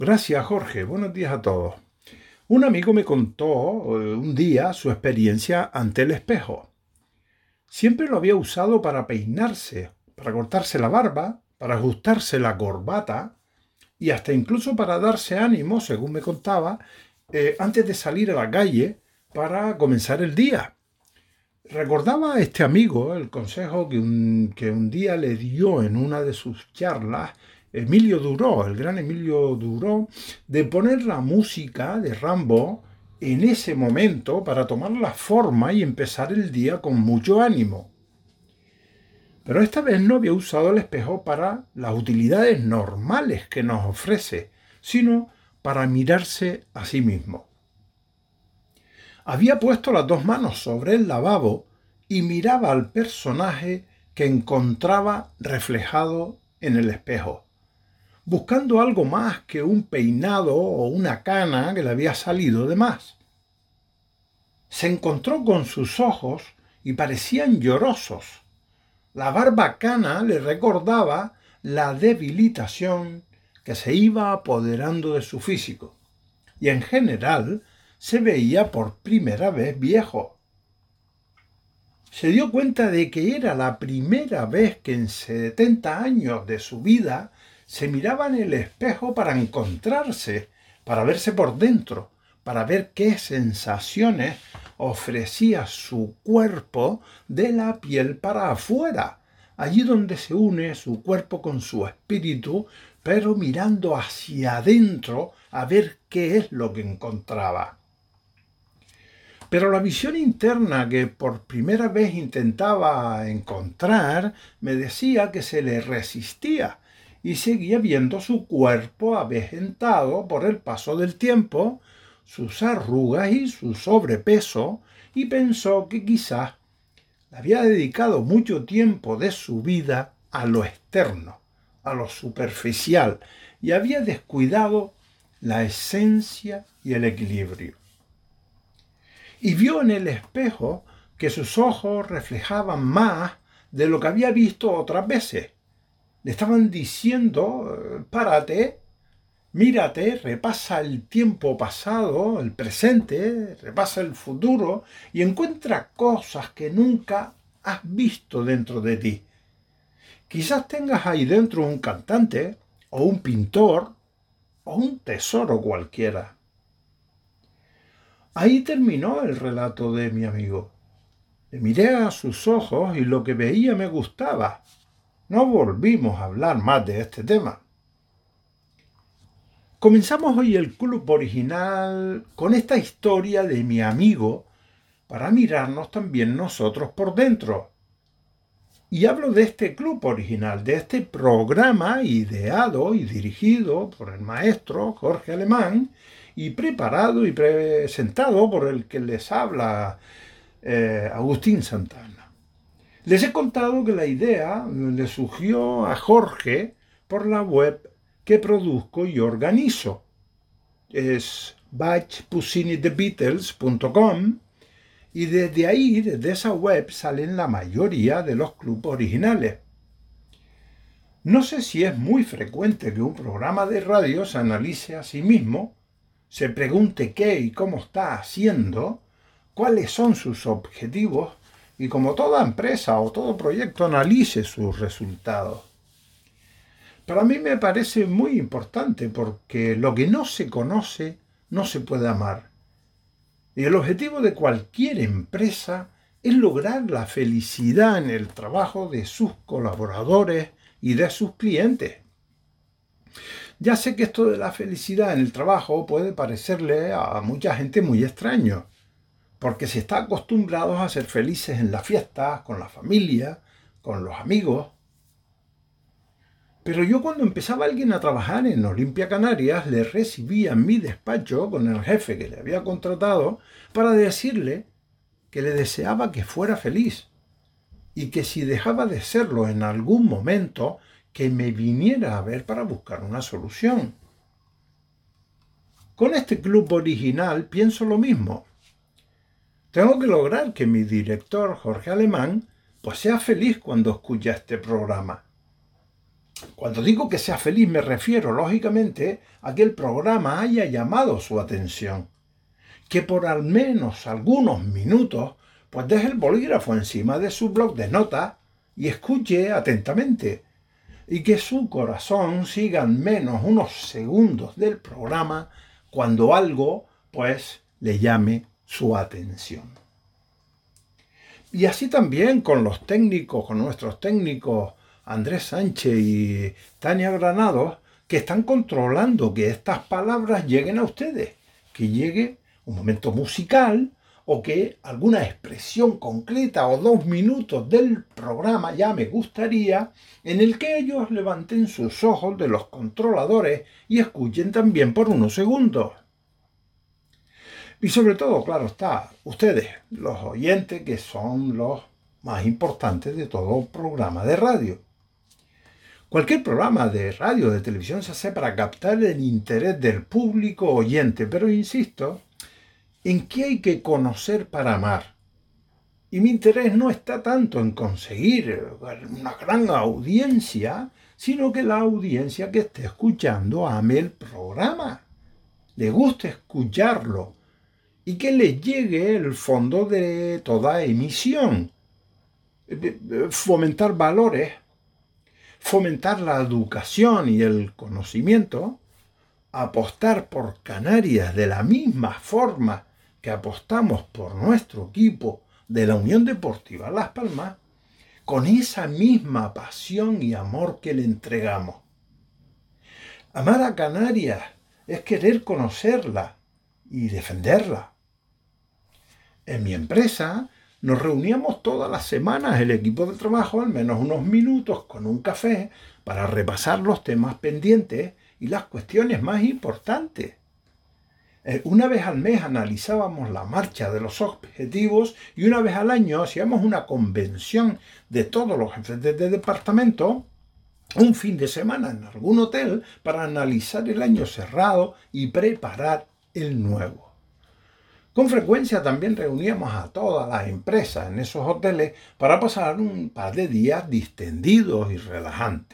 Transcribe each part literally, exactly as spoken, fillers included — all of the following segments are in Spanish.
Gracias, Jorge. Buenos días a todos. Un amigo me contó eh, un día su experiencia ante el espejo. Siempre lo había usado para peinarse, para cortarse la barba, para ajustarse la corbata y hasta incluso para darse ánimo, según me contaba, eh, antes de salir a la calle para comenzar el día. Recordaba a este amigo el consejo que un, que un día le dio en una de sus charlas Emilio Duró, el gran Emilio Duró, de poner la música de Rambo en ese momento para tomar la forma y empezar el día con mucho ánimo. Pero esta vez no había usado el espejo para las utilidades normales que nos ofrece, sino para mirarse a sí mismo. Había puesto las dos manos sobre el lavabo y miraba al personaje que encontraba reflejado en el espejo, buscando algo más que un peinado o una cana que le había salido de más. Se encontró con sus ojos y parecían llorosos. La barba cana le recordaba la debilitación que se iba apoderando de su físico, y en general se veía por primera vez viejo. Se dio cuenta de que era la primera vez que en setenta años de su vida se miraba en el espejo para encontrarse, para verse por dentro, para ver qué sensaciones ofrecía su cuerpo de la piel para afuera, allí donde se une su cuerpo con su espíritu, pero mirando hacia adentro a ver qué es lo que encontraba. Pero la visión interna que por primera vez intentaba encontrar me decía que se le resistía y seguía viendo su cuerpo avejentado por el paso del tiempo, sus arrugas y su sobrepeso, y pensó que quizás había dedicado mucho tiempo de su vida a lo externo, a lo superficial, y había descuidado la esencia y el equilibrio. Y vio en el espejo que sus ojos reflejaban más de lo que había visto otras veces. Le estaban diciendo, párate, mírate, repasa el tiempo pasado, el presente, repasa el futuro y encuentra cosas que nunca has visto dentro de ti. Quizás tengas ahí dentro un cantante, o un pintor, o un tesoro cualquiera. Ahí terminó el relato de mi amigo. Le miré a sus ojos y lo que veía me gustaba. No volvimos a hablar más de este tema. Comenzamos hoy el club original con esta historia de mi amigo para mirarnos también nosotros por dentro. Y hablo de este club original, de este programa ideado y dirigido por el maestro Jorge Alemán y preparado y presentado por el que les habla eh, Agustín Santana. Les he contado que la idea le surgió a Jorge por la web que produzco y organizo. Es batch puccini the beatles punto com y desde ahí, desde esa web, salen la mayoría de los clubes originales. No sé si es muy frecuente que un programa de radio se analice a sí mismo, se pregunte qué y cómo está haciendo, cuáles son sus objetivos y como toda empresa o todo proyecto analice sus resultados. Para mí me parece muy importante porque lo que no se conoce no se puede amar. Y el objetivo de cualquier empresa es lograr la felicidad en el trabajo de sus colaboradores y de sus clientes. Ya sé que esto de la felicidad en el trabajo puede parecerle a mucha gente muy extraño, porque se está acostumbrados a ser felices en las fiestas, con la familia, con los amigos. Pero yo cuando empezaba alguien a trabajar en Olimpia Canarias, le recibía en mi despacho con el jefe que le había contratado para decirle que le deseaba que fuera feliz y que si dejaba de serlo en algún momento, que me viniera a ver para buscar una solución. Con este club original pienso lo mismo. Tengo que lograr que mi director, Jorge Alemán, pues sea feliz cuando escucha este programa. Cuando digo que sea feliz me refiero, lógicamente, a que el programa haya llamado su atención. Que por al menos algunos minutos pues deje el bolígrafo encima de su bloc de notas y escuche atentamente. Y que su corazón siga al menos unos segundos del programa cuando algo pues le llame su atención. Y así también con los técnicos, con nuestros técnicos Andrés Sánchez y Tania Granados, que están controlando que estas palabras lleguen a ustedes, que llegue un momento musical o que alguna expresión concreta o dos minutos del programa ya me gustaría, en el que ellos levanten sus ojos de los controladores y escuchen también por unos segundos. Y sobre todo, claro está, ustedes, los oyentes, que son los más importantes de todo programa de radio. Cualquier programa de radio o de televisión se hace para captar el interés del público oyente, pero insisto en que hay que conocer para amar. Y mi interés no está tanto en conseguir una gran audiencia, sino que la audiencia que esté escuchando ame el programa, le guste escucharlo y que le llegue el fondo de toda emisión. Fomentar valores, fomentar la educación y el conocimiento, apostar por Canarias de la misma forma que apostamos por nuestro equipo de la Unión Deportiva Las Palmas, con esa misma pasión y amor que le entregamos. Amar a Canarias es querer conocerla y defenderla. En mi empresa nos reuníamos todas las semanas el equipo de trabajo, al menos unos minutos con un café, para repasar los temas pendientes y las cuestiones más importantes. Una vez al mes analizábamos la marcha de los objetivos y una vez al año hacíamos una convención de todos los jefes de departamento, un fin de semana en algún hotel, para analizar el año cerrado y preparar el nuevo. Con frecuencia también reuníamos a todas las empresas en esos hoteles para pasar un par de días distendidos y relajantes.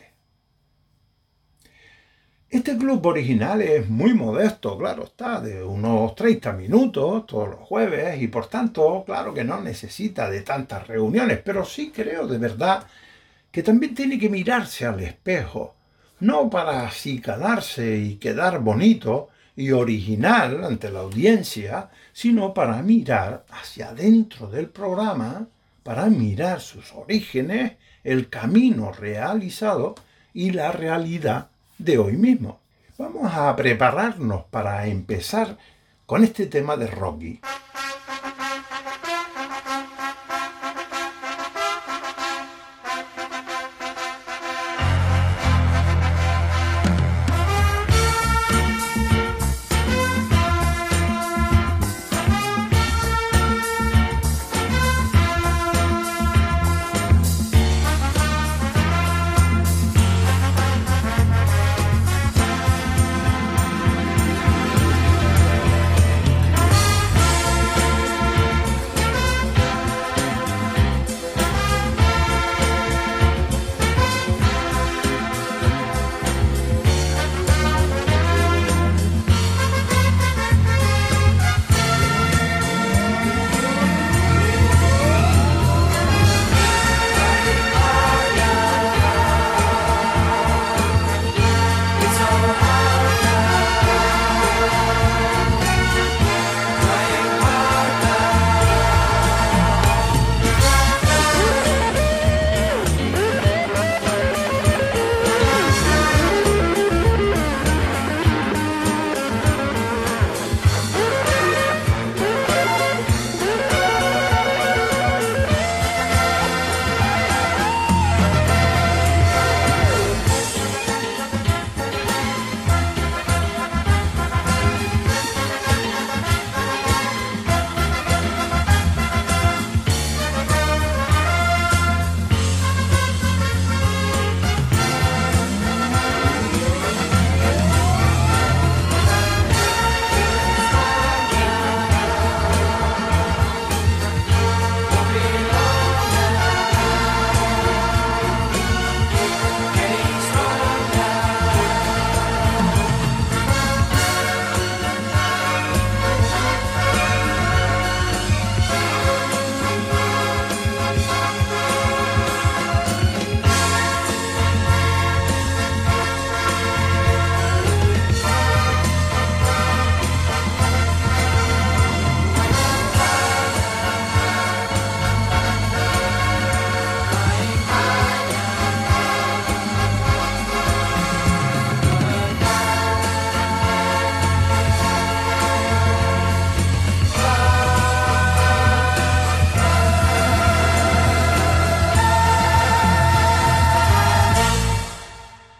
Este club original es muy modesto, claro está, de unos treinta minutos todos los jueves y por tanto, claro que no necesita de tantas reuniones, pero sí creo de verdad que también tiene que mirarse al espejo, no para acicalarse y quedar bonito y original ante la audiencia, sino para mirar hacia adentro del programa, para mirar sus orígenes, el camino realizado y la realidad de hoy mismo. Vamos a prepararnos para empezar con este tema de Rocky.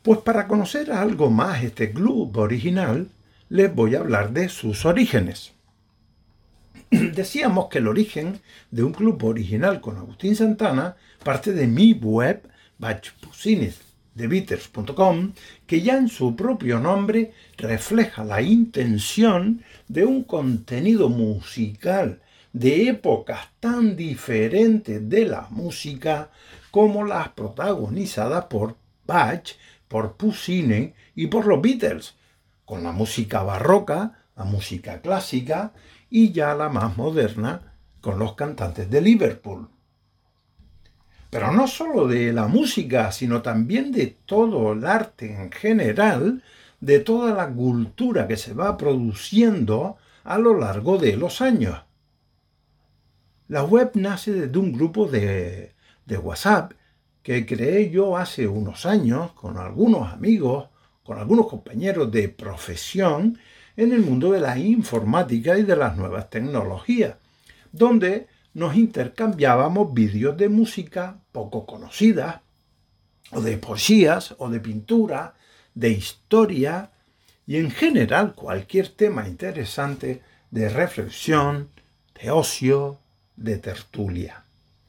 Pues para conocer algo más este club original, les voy a hablar de sus orígenes. Decíamos que el origen de un club original con Agustín Santana parte de mi web, bach puccines de beaters punto com, que ya en su propio nombre refleja la intención de un contenido musical de épocas tan diferentes de la música como las protagonizadas por Bach, por Puccini y por los Beatles, con la música barroca, la música clásica y ya la más moderna con los cantantes de Liverpool. Pero no solo de la música, sino también de todo el arte en general, de toda la cultura que se va produciendo a lo largo de los años. La web nace desde un grupo de, de WhatsApp que creé yo hace unos años con algunos amigos, con algunos compañeros de profesión en el mundo de la informática y de las nuevas tecnologías, donde nos intercambiábamos vídeos de música poco conocidas, o de poesías, o de pintura, de historia, y en general cualquier tema interesante de reflexión, de ocio, de tertulia.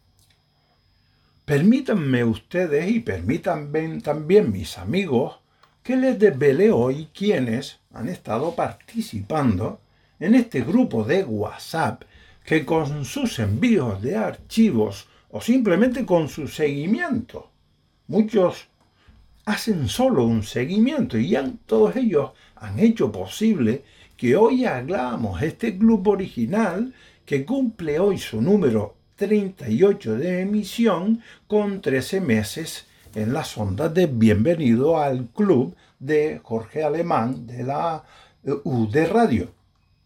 Permítanme ustedes y permítanme también mis amigos que les desvele hoy quiénes han estado participando en este grupo de WhatsApp que con sus envíos de archivos o simplemente con su seguimiento, muchos hacen solo un seguimiento y han, todos ellos han hecho posible que hoy hagamos este club original que cumple hoy su número treinta y ocho de emisión con trece meses en las ondas de Bienvenido al Club de Jorge Alemán de la U D Radio.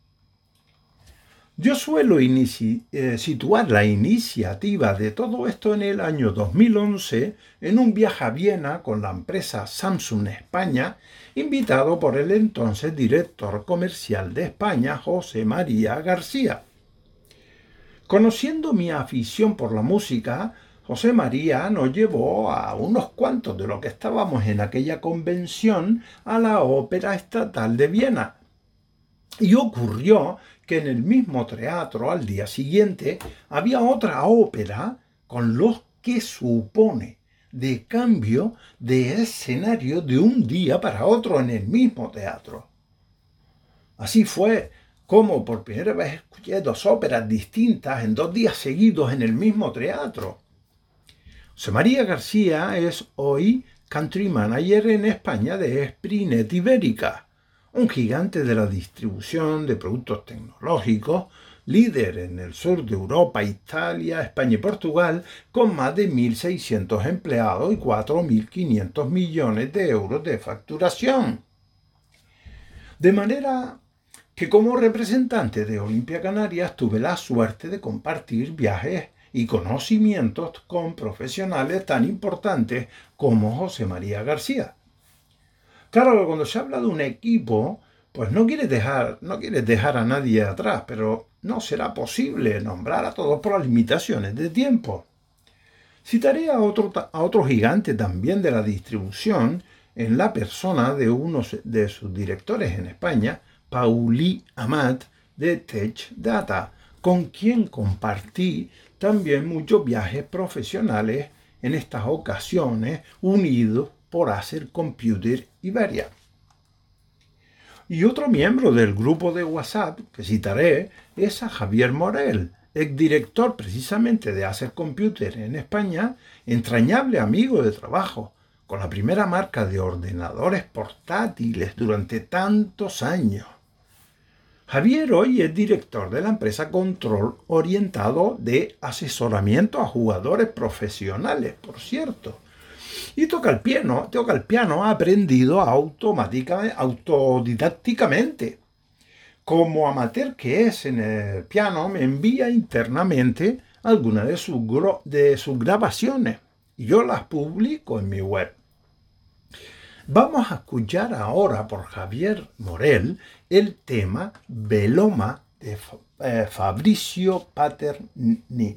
Yo suelo inici- eh, situar la iniciativa de todo esto en el año dos mil once en un viaje a Viena con la empresa Samsung España, invitado por el entonces director comercial de España, José María García. Conociendo mi afición por la música, José María nos llevó a unos cuantos de los que estábamos en aquella convención a la Ópera Estatal de Viena. Y ocurrió que en el mismo teatro al día siguiente había otra ópera con lo que supone de cambio de escenario de un día para otro en el mismo teatro. Así fue como por primera vez escuché dos óperas distintas en dos días seguidos en el mismo teatro. José María García es hoy country manager en España de Sprinet Ibérica, un gigante de la distribución de productos tecnológicos, líder en el sur de Europa, Italia, España y Portugal, con más de mil seiscientos empleados y cuatro mil quinientos millones de euros de facturación. De manera que como representante de Olimpia Canarias tuve la suerte de compartir viajes y conocimientos con profesionales tan importantes como José María García. Claro, cuando se habla de un equipo, pues no quieres dejar, no quieres dejar a nadie atrás, pero no será posible nombrar a todos por las limitaciones de tiempo. Citaré a otro, a otro gigante también de la distribución en la persona de uno de sus directores en España, Pauli Amat de Tech Data, con quien compartí también muchos viajes profesionales en estas ocasiones unidos por Acer Computer Iberia. Y otro miembro del grupo de WhatsApp que citaré es a Javier Morel, exdirector precisamente de Acer Computer en España, entrañable amigo de trabajo, con la primera marca de ordenadores portátiles durante tantos años. Javier hoy es director de la empresa Control, orientado de asesoramiento a jugadores profesionales, por cierto. Y toca el piano, toca el piano aprendido automáticamente, autodidácticamente. Como amateur que es en el piano, me envía internamente algunas de sus, de sus grabaciones y yo las publico en mi web. Vamos a escuchar ahora por Javier Morel el tema Veloma de eh, Fabrizio Paternini.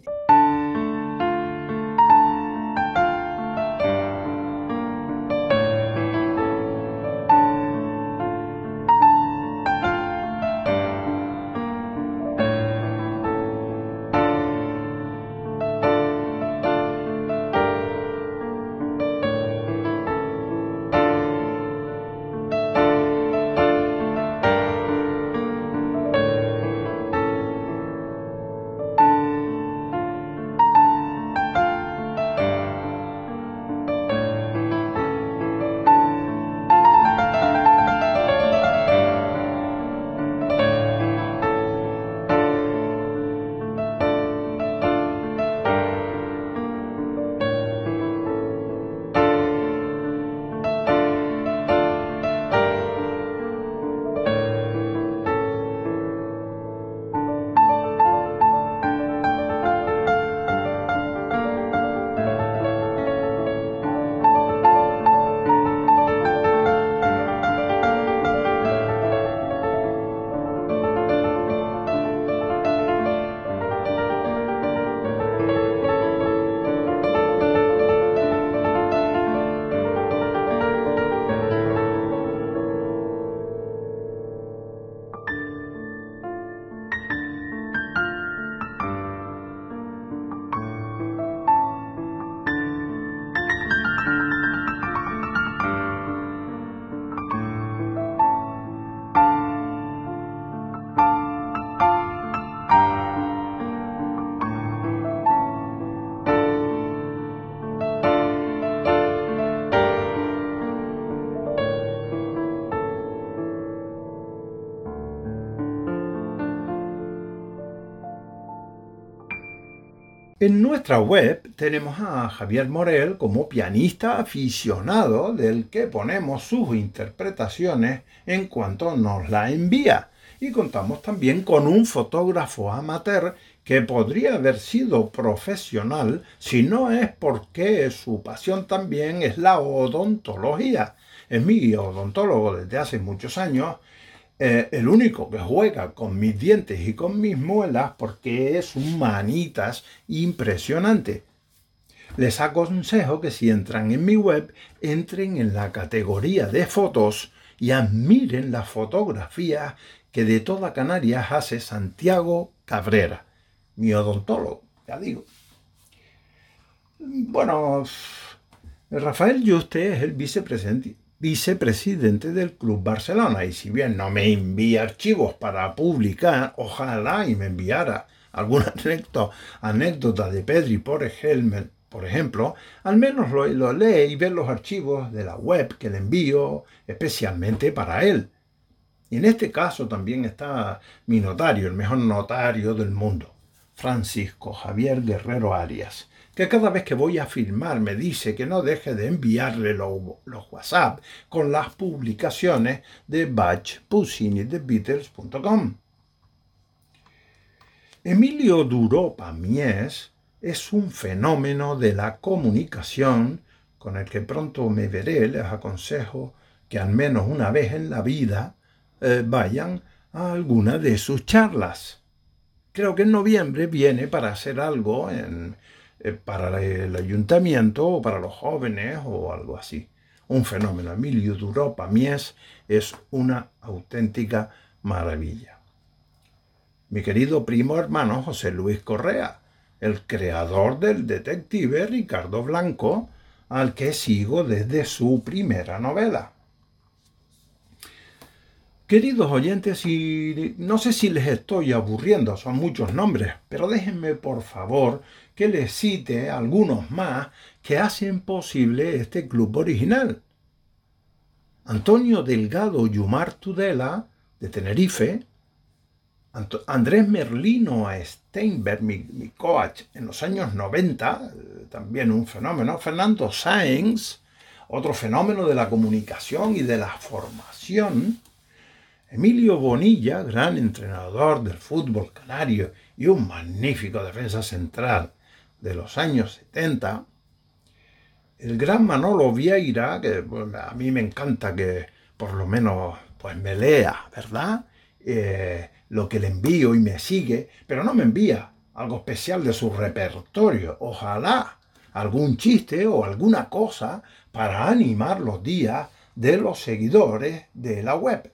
En nuestra web tenemos a Javier Morel como pianista aficionado del que ponemos sus interpretaciones en cuanto nos la envía. Y contamos también con un fotógrafo amateur que podría haber sido profesional si no es porque su pasión también es la odontología. Es mi odontólogo desde hace muchos años. Eh, el único que juega con mis dientes y con mis muelas porque es un manitas impresionante. Les aconsejo que si entran en mi web, entren en la categoría de fotos y admiren las fotografías que de toda Canarias hace Santiago Cabrera, mi odontólogo, ya digo. Bueno, Rafael Yuste es el vicepresidente vicepresidente del Club Barcelona, y si bien no me envía archivos para publicar, ojalá y me enviara alguna anécdota de Pedri, por ejemplo, por ejemplo al menos lo, lo lee y ve los archivos de la web que le envío especialmente para él. Y en este caso también está mi notario, el mejor notario del mundo, Francisco Javier Guerrero Arias, que cada vez que voy a firmar me dice que no deje de enviarle los, los WhatsApp con las publicaciones de Bach Puccini de Beatles punto com. Emilio Duro Pamies es un fenómeno de la comunicación con el que pronto me veré. Les aconsejo que al menos una vez en la vida eh, vayan a alguna de sus charlas. Creo que en noviembre viene para hacer algo en... para el ayuntamiento o para los jóvenes o algo así. Un fenómeno. Emilio Duro Pamies es una auténtica maravilla. Mi querido primo hermano José Luis Correa, el creador del detective Ricardo Blanco, al que sigo desde su primera novela. Queridos oyentes, y no sé si les estoy aburriendo, son muchos nombres, pero déjenme por favor que les cite algunos más que hacen posible este club original. Antonio Delgado Yumar Tudela, de Tenerife, Andrés Merlino Steinberg, mi, mi coach en los años noventa, también un fenómeno. Fernando Sáenz, otro fenómeno de la comunicación y de la formación. Emilio Bonilla, gran entrenador del fútbol canario y un magnífico defensa central de los años setenta. El gran Manolo Vieira, que pues, a mí me encanta que por lo menos pues, me lea, ¿verdad? Eh, lo que le envío y me sigue, pero no me envía algo especial de su repertorio. Ojalá algún chiste o alguna cosa para animar los días de los seguidores de la web.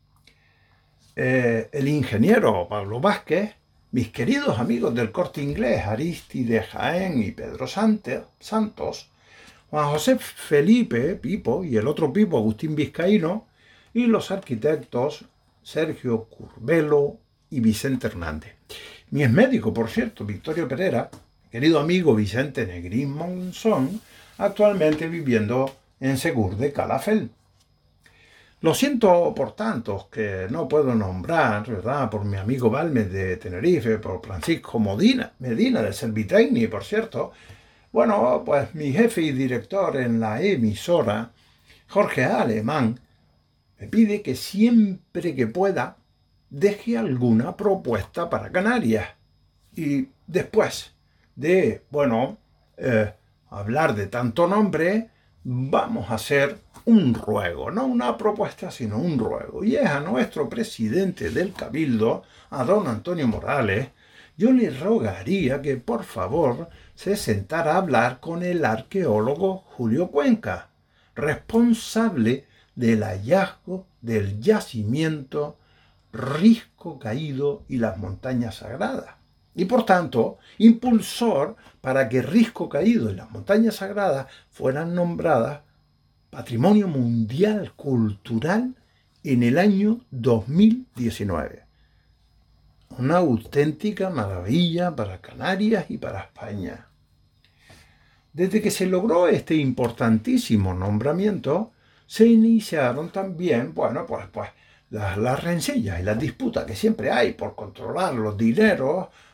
Eh, el ingeniero Pablo Vázquez, mis queridos amigos del Corte Inglés, Aristide Jaén y Pedro Santos, Juan José Felipe, Pipo, y el otro Pipo, Agustín Vizcaíno, y los arquitectos Sergio Curbelo y Vicente Hernández. Mi exmédico, por cierto, Victorio Pereira, querido amigo Vicente Negrín Monzón, actualmente viviendo en Segur de Calafell. Lo siento por tantos que no puedo nombrar, ¿verdad? Por mi amigo Balmes de Tenerife, por Francisco Modina, Medina de Servitecni, por cierto. Bueno, pues mi jefe y director en la emisora, Jorge Alemán, me pide que siempre que pueda deje alguna propuesta para Canarias. Y después de, bueno, eh, hablar de tanto nombre, vamos a hacer un ruego, no una propuesta, sino un ruego. Y es a nuestro presidente del Cabildo, a don Antonio Morales, yo le rogaría que por favor se sentara a hablar con el arqueólogo Julio Cuenca, responsable del hallazgo del yacimiento Risco Caído y las Montañas Sagradas. Y por tanto, impulsor para que Risco Caído y las Montañas Sagradas fueran nombradas Patrimonio Mundial Cultural en el año dos mil diecinueve. Una auténtica maravilla para Canarias y para España. Desde que se logró este importantísimo nombramiento, se iniciaron también, bueno, pues, pues las, las rencillas y las disputas que siempre hay por controlar los dineros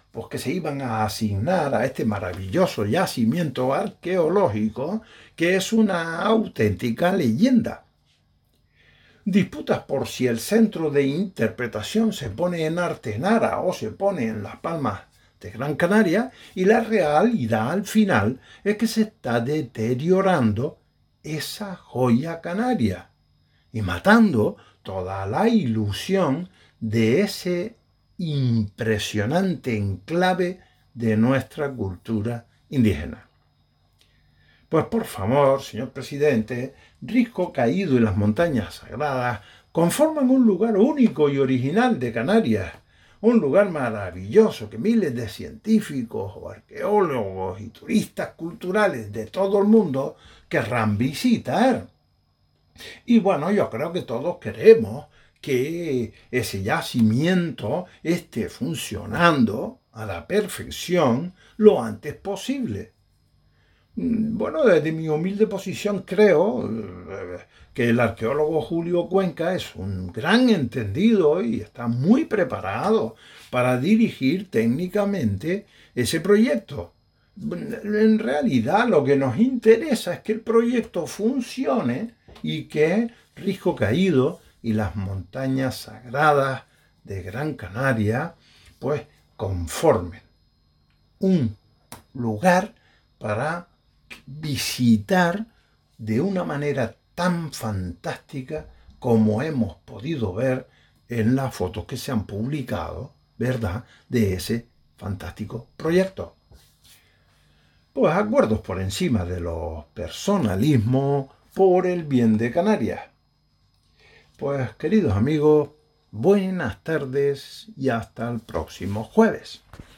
pues que se iban a asignar a este maravilloso yacimiento arqueológico, que es una auténtica leyenda. Disputas por si el centro de interpretación se pone en Artenara o se pone en Las Palmas de Gran Canaria, y la realidad al final es que se está deteriorando esa joya canaria y matando toda la ilusión de ese impresionante enclave de nuestra cultura indígena. Pues por favor, señor presidente, Risco Caído y las Montañas Sagradas conforman un lugar único y original de Canarias, un lugar maravilloso que miles de científicos o arqueólogos y turistas culturales de todo el mundo querrán visitar. Y bueno, yo creo que todos queremos que ese yacimiento esté funcionando a la perfección lo antes posible. Bueno, desde mi humilde posición creo que el arqueólogo Julio Cuenca es un gran entendido y está muy preparado para dirigir técnicamente ese proyecto. En realidad lo que nos interesa es que el proyecto funcione y que Risco Caído y las Montañas Sagradas de Gran Canaria pues conformen un lugar para visitar de una manera tan fantástica como hemos podido ver en las fotos que se han publicado, ¿verdad?, de ese fantástico proyecto. Pues acuerdos por encima de los personalismos por el bien de Canarias. Pues queridos amigos, buenas tardes y hasta el próximo jueves.